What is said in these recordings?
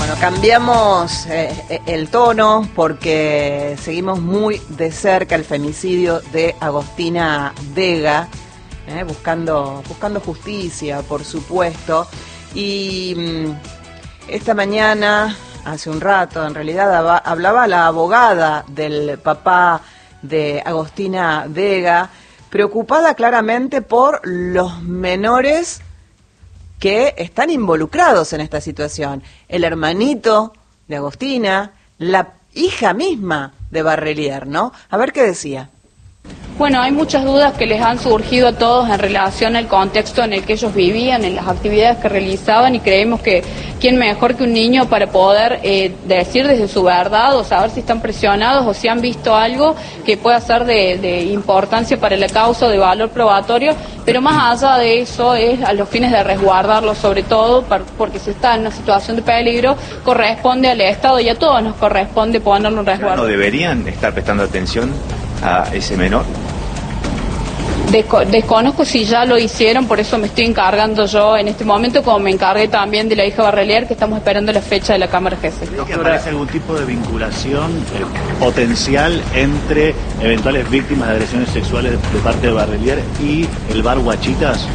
Bueno, cambiamos el tono porque seguimos muy de cerca el femicidio de Agostina Vega, buscando justicia, por supuesto. Y esta mañana, hace un rato, en realidad, hablaba la abogada del papá de Agostina Vega, preocupada claramente por los menores que están involucrados en esta situación. El hermanito de Agostina, la hija misma de Barrelier, ¿no? A ver qué decía. Bueno, hay muchas dudas que les han surgido a todos en relación al contexto en el que ellos vivían, en las actividades que realizaban, y creemos que quién mejor que un niño para poder decir desde su verdad o saber si están presionados o si han visto algo que pueda ser de importancia para la causa o de valor probatorio, pero más allá de eso es a los fines de resguardarlos, sobre todo porque si está en una situación de peligro corresponde al Estado y a todos nos corresponde ponerlo en resguardo. ¿No deberían estar prestando atención a ese menor? Desconozco si ya lo hicieron, por eso me estoy encargando yo en este momento, como me encargué también de la hija Barrelier, que estamos esperando la fecha de la Cámara Jefe. ¿Cree que aparece algún tipo de vinculación potencial entre eventuales víctimas de agresiones sexuales de parte de Barrelier y el bar Guachitas?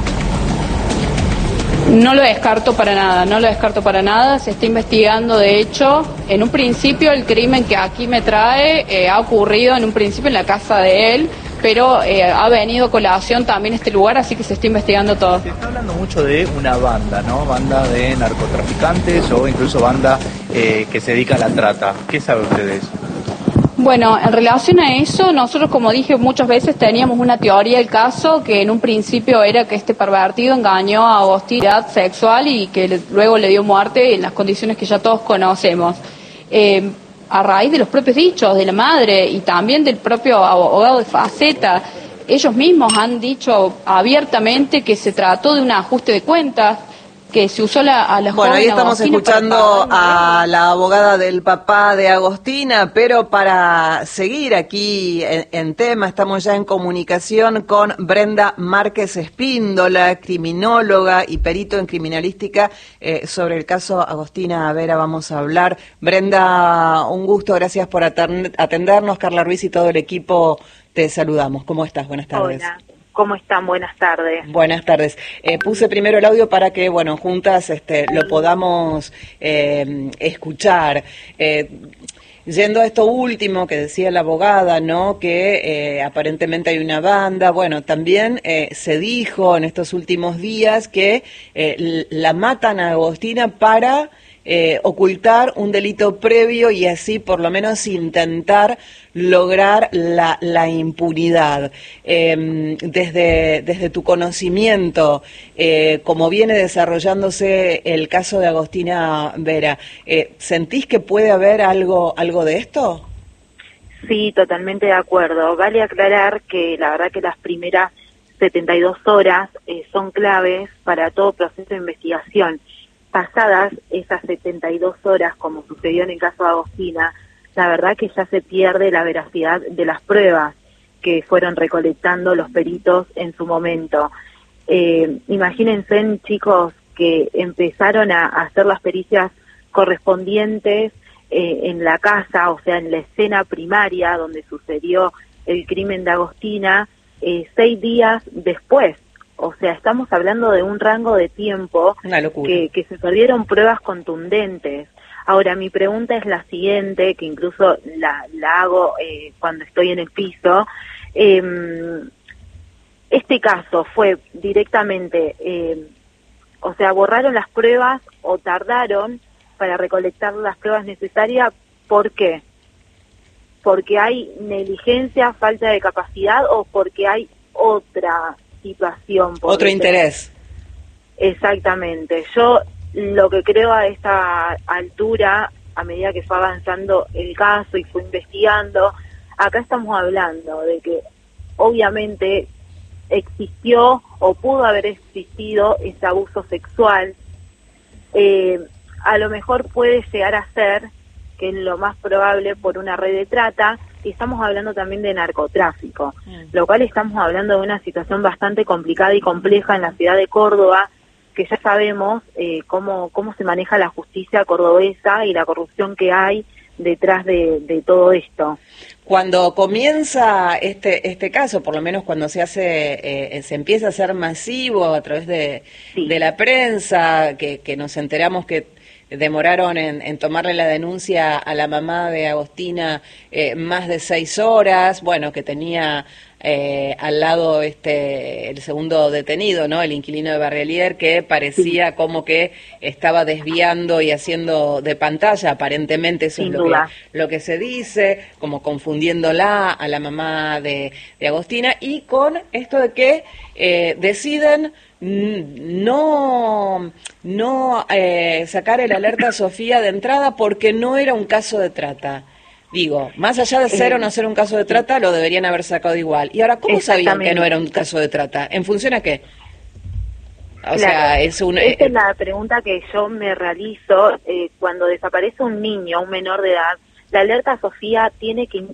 No lo descarto para nada, se está investigando. De hecho, en un principio el crimen que aquí me trae ha ocurrido en un principio en la casa de él, pero ha venido a colación también este lugar, así que se está investigando todo. Se está hablando mucho de una banda, ¿no? Banda de narcotraficantes o incluso banda que se dedica a la trata. ¿Qué sabe usted de eso? Bueno, en relación a eso, nosotros, como dije muchas veces, teníamos una teoría del caso que en un principio era que este pervertido engañó a Agostina sexual y que luego le dio muerte en las condiciones que ya todos conocemos. A raíz de los propios dichos de la madre y también del propio abogado de Faceta, ellos mismos han dicho abiertamente que se trató de un ajuste de cuentas, que se usó a la joven. Bueno, ahí estamos escuchando a la abogada del papá de Agostina, pero para seguir aquí en tema, estamos ya en comunicación con Brenda Márquez Espíndola, criminóloga y perito en criminalística. Sobre el caso Agostina Vera vamos a hablar. Brenda, un gusto, gracias por atendernos. Carla Ruiz y todo el equipo te saludamos. ¿Cómo estás? Buenas tardes. Hola. ¿Cómo están? Buenas tardes. Buenas tardes. Puse primero el audio para que, bueno, juntas lo podamos escuchar. Yendo a esto último que decía la abogada, ¿no? Que aparentemente hay una banda. Bueno, también se dijo en estos últimos días que la matan a Agostina para ocultar un delito previo y así por lo menos intentar lograr la impunidad. Desde tu conocimiento, como viene desarrollándose el caso de Agostina Vera, ¿sentís que puede haber algo de esto? Sí, totalmente de acuerdo. Vale aclarar que la verdad que las primeras 72 horas son claves para todo proceso de investigación. Pasadas esas 72 horas, como sucedió en el caso de Agostina, la verdad que ya se pierde la veracidad de las pruebas que fueron recolectando los peritos en su momento. Imagínense, chicos, que empezaron a hacer las pericias correspondientes en la casa, o sea, en la escena primaria donde sucedió el crimen de Agostina, 6 días después. O sea, estamos hablando de un rango de tiempo que se perdieron pruebas contundentes. Ahora, mi pregunta es la siguiente, que incluso la hago cuando estoy en el piso. Este caso fue directamente, o sea, borraron las pruebas o tardaron para recolectar las pruebas necesarias. ¿Por qué? ¿Porque hay negligencia, falta de capacidad o porque hay otra situación? Otro interés. Exactamente. Yo lo que creo a esta altura, a medida que fue avanzando el caso y fue investigando, acá estamos hablando de que obviamente existió o pudo haber existido ese abuso sexual. A lo mejor puede llegar a ser, que es lo más probable, por una red de trata, y estamos hablando también de narcotráfico, lo cual estamos hablando de una situación bastante complicada y compleja en la ciudad de Córdoba, que ya sabemos cómo se maneja la justicia cordobesa y la corrupción que hay detrás de todo esto. Cuando comienza este caso, por lo menos cuando se empieza a hacer masivo a través de la prensa, que nos enteramos que demoraron en tomarle la denuncia a la mamá de Agostina más de 6 horas, bueno, que tenía al lado el segundo detenido, ¿no? El inquilino de Barrelier, que parecía como que estaba desviando y haciendo de pantalla, aparentemente eso es lo que se dice, como confundiéndola a la mamá de Agostina, y con esto de que deciden no sacar el alerta a Sofía de entrada porque no era un caso de trata. Digo, más allá de ser o no ser un caso de trata, lo deberían haber sacado igual. Y ahora, ¿cómo sabían que no era un caso de trata? ¿En función a qué? O sea, esa es la pregunta que yo me realizo cuando desaparece un niño, un menor de edad. La alerta Sofía tiene que,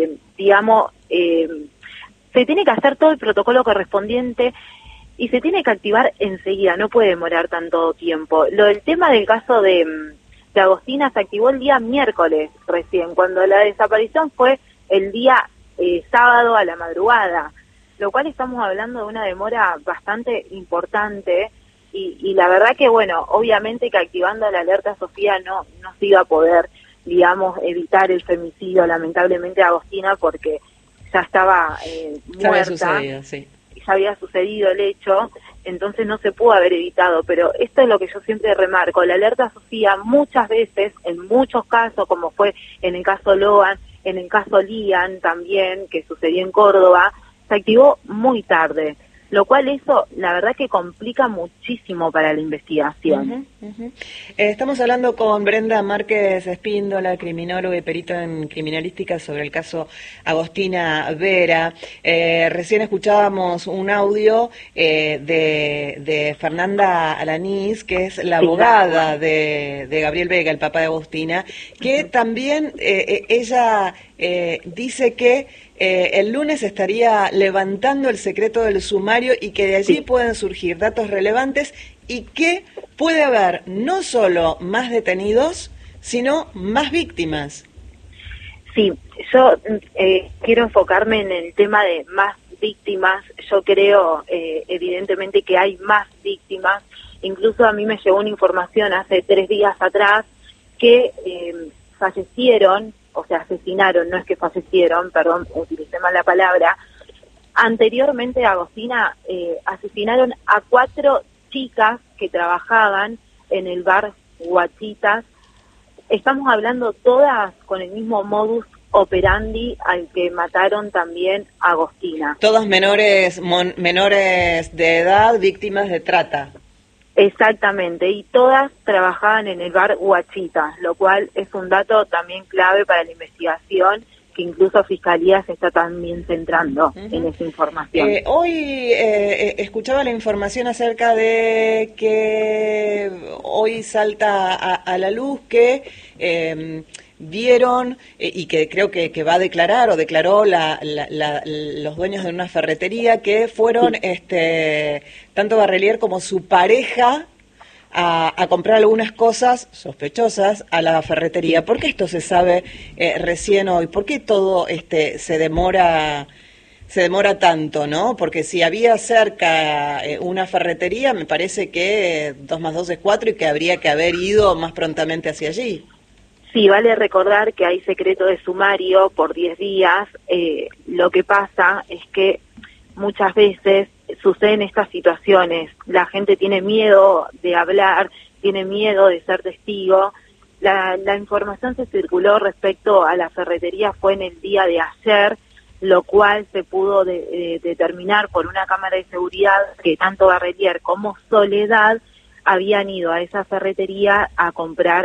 se tiene que hacer todo el protocolo correspondiente y se tiene que activar enseguida, no puede demorar tanto tiempo. El tema del caso de Agostina se activó el día miércoles recién, cuando la desaparición fue el día sábado a la madrugada, lo cual estamos hablando de una demora bastante importante y la verdad que, bueno, obviamente que activando la alerta Sofía no se iba a poder, evitar el femicidio, lamentablemente, de Agostina, porque ya estaba muerta, ya había sucedido el hecho, entonces no se pudo haber evitado, pero esto es lo que yo siempre remarco, la alerta Sofía muchas veces, en muchos casos, como fue en el caso Logan, en el caso Lian también, que sucedió en Córdoba, se activó muy tarde, lo cual eso, la verdad que complica muchísimo para la investigación. Estamos hablando con Brenda Márquez Espíndola, criminóloga y perita en criminalística, sobre el caso Agostina Vera. Recién escuchábamos un audio de Fernanda Alanís, que es la abogada de Gabriel Vega, el papá de Agostina, que también ella dice que el lunes estaría levantando el secreto del sumario y que de allí pueden surgir datos relevantes y que puede haber no solo más detenidos, sino más víctimas. Sí, yo quiero enfocarme en el tema de más víctimas. Yo creo, evidentemente, que hay más víctimas. Incluso a mí me llegó una información hace 3 días atrás que fallecieron, o sea, asesinaron, no es que fallecieron, perdón, utilicé mal la palabra. Anteriormente a Agostina asesinaron a 4 chicas que trabajaban en el bar Guachitas. Estamos hablando todas con el mismo modus operandi al que mataron también a Agostina. Todas menores de edad, víctimas de trata. Exactamente, y todas trabajaban en el bar Guachitas, lo cual es un dato también clave para la investigación, que incluso Fiscalía se está también centrando en esa información. Hoy escuchaba la información acerca de que hoy salta a la luz que vieron y que creo que va a declarar o declaró los dueños de una ferretería que fueron tanto Barrelier como su pareja a comprar algunas cosas sospechosas a la ferretería. ¿Por qué esto se sabe recién hoy? ¿Por qué todo se demora tanto, no? Porque si había cerca una ferretería, me parece que 2 más 2 es 4 y que habría que haber ido más prontamente hacia allí. Sí, vale recordar que hay secreto de sumario por 10 días. Lo que pasa es que muchas veces suceden estas situaciones. La gente tiene miedo de hablar, tiene miedo de ser testigo. La información se circuló respecto a la ferretería fue en el día de ayer, lo cual se pudo determinar por una cámara de seguridad que tanto Barrelier como Soledad habían ido a esa ferretería a comprar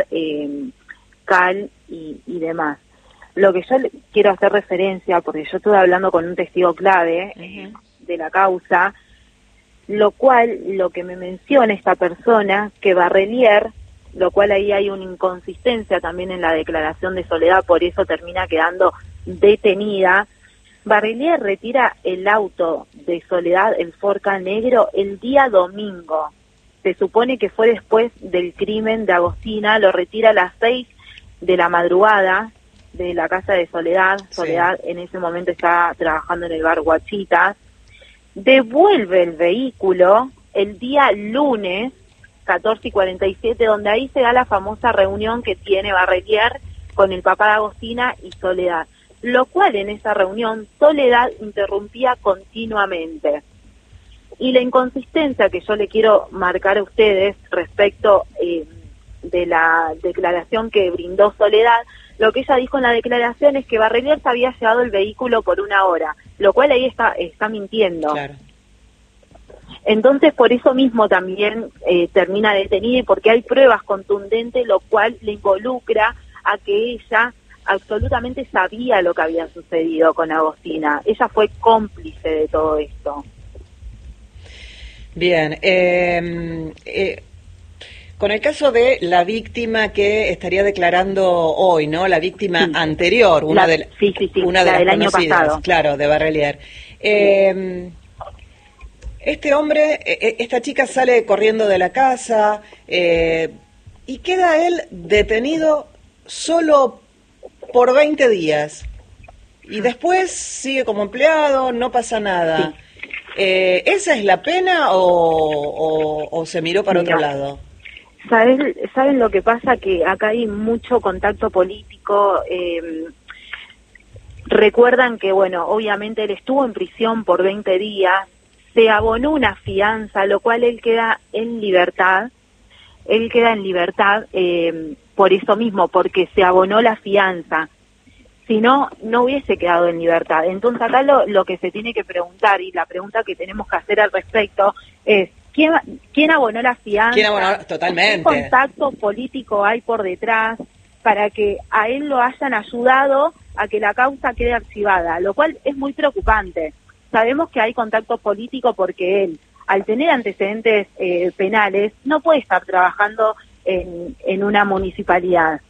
cal y demás. Lo que yo quiero hacer referencia, porque yo estuve hablando con un testigo clave de la causa, lo que me menciona esta persona, que Barrelier, lo cual ahí hay una inconsistencia también en la declaración de Soledad, por eso termina quedando detenida. Barrelier retira el auto de Soledad, el Forca negro, el día domingo. se supone que fue después del crimen de Agostina, lo retira a las 6 de la madrugada de la casa de Soledad. Soledad en ese momento estaba trabajando en el bar Guachitas, devuelve el vehículo el día lunes 14:47, donde ahí se da la famosa reunión que tiene Barrelier con el papá de Agostina y Soledad, lo cual en esa reunión Soledad interrumpía continuamente. Y la inconsistencia que yo le quiero marcar a ustedes respecto de la declaración que brindó Soledad, lo que ella dijo en la declaración es que Barrelier se había llevado el vehículo por 1 hora, lo cual ahí está mintiendo. Claro. Entonces, por eso mismo también termina detenida, y porque hay pruebas contundentes, lo cual le involucra a que ella absolutamente sabía lo que había sucedido con Agostina. Ella fue cómplice de todo esto. Bien, con el caso de la víctima que estaría declarando hoy, ¿no? La víctima anterior, una de las del año conocidas, pasado. claro, de Barrelier. Este hombre, esta chica sale corriendo de la casa y queda él detenido solo por 20 días. Y después sigue como empleado, no pasa nada. Sí. ¿Esa es la pena o se miró para otro lado? ¿Saben lo que pasa? Que acá hay mucho contacto político. Recuerdan que, bueno, obviamente él estuvo en prisión por 20 días, se abonó una fianza, lo cual él queda en libertad. Él queda en libertad por eso mismo, porque se abonó la fianza. Si no, no hubiese quedado en libertad. Entonces acá lo que se tiene que preguntar, y la pregunta que tenemos que hacer al respecto es, ¿quién abonó la fianza? ¿Quién abonó? Totalmente. ¿Qué contacto político hay por detrás para que a él lo hayan ayudado a que la causa quede archivada? Lo cual es muy preocupante. Sabemos que hay contacto político porque él, al tener antecedentes penales, no puede estar trabajando en una municipalidad.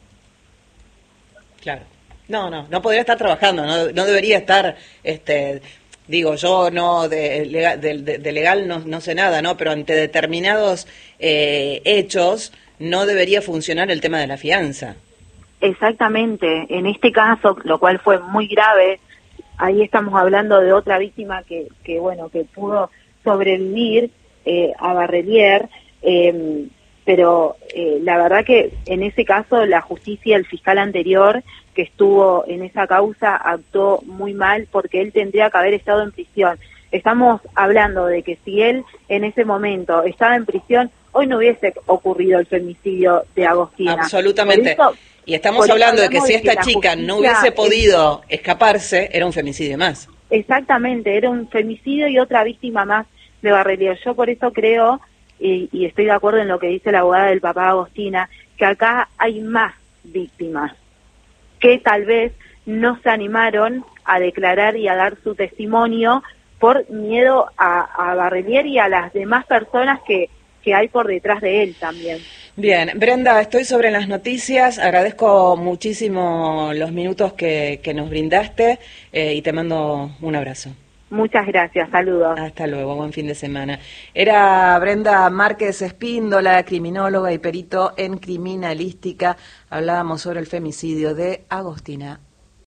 Claro. No podría estar trabajando, no debería estar, digo, yo no de legal no sé nada, ¿no? Pero ante determinados hechos no debería funcionar el tema de la fianza. Exactamente, en este caso, lo cual fue muy grave, ahí estamos hablando de otra víctima que pudo sobrevivir a Barrelier, pero la verdad que en ese caso la justicia, el fiscal anterior que estuvo en esa causa actuó muy mal, porque él tendría que haber estado en prisión. Estamos hablando de que si él en ese momento estaba en prisión, hoy no hubiese ocurrido el femicidio de Agostina. Absolutamente. Y estamos hablando de que si esta chica no hubiese podido escaparse, era un femicidio más. Exactamente, era un femicidio y otra víctima más de Barrelier. Yo por eso creo, y estoy de acuerdo en lo que dice la abogada del papá de Agostina, que acá hay más víctimas que tal vez no se animaron a declarar y a dar su testimonio por miedo a Barrelier y a las demás personas que hay por detrás de él también. Bien, Brenda, estoy sobre las noticias, agradezco muchísimo los minutos que nos brindaste y te mando un abrazo. Muchas gracias, saludos. Hasta luego, buen fin de semana. Era Brenda Márquez Espíndola, criminóloga y perito en criminalística. Hablábamos sobre el femicidio de Agostina